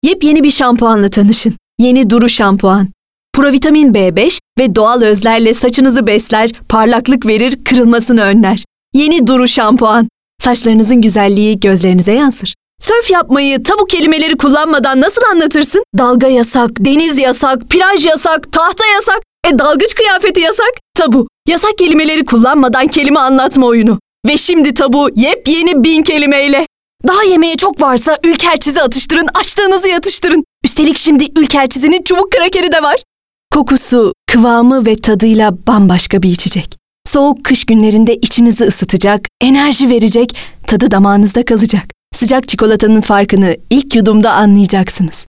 Yepyeni bir şampuanla tanışın. Yeni Duru şampuan. Provitamin B5 ve doğal özlerle saçınızı besler, parlaklık verir, kırılmasını önler. Yeni Duru şampuan. Saçlarınızın güzelliği gözlerinize yansır. Sörf yapmayı, tabu kelimeleri kullanmadan nasıl anlatırsın? Dalga yasak, deniz yasak, plaj yasak, tahta yasak. Dalgıç kıyafeti yasak. Tabu. Yasak kelimeleri kullanmadan kelime anlatma oyunu. Ve şimdi tabu yepyeni 1000 kelimeyle. Daha yemeğe çok varsa Ülker Çizi atıştırın, açlığınızı yatıştırın. Üstelik şimdi Ülker Çizi'nin çubuk krakeri de var. Kokusu, kıvamı ve tadıyla bambaşka bir içecek. Soğuk kış günlerinde içinizi ısıtacak, enerji verecek, tadı damağınızda kalacak. Sıcak çikolatanın farkını ilk yudumda anlayacaksınız.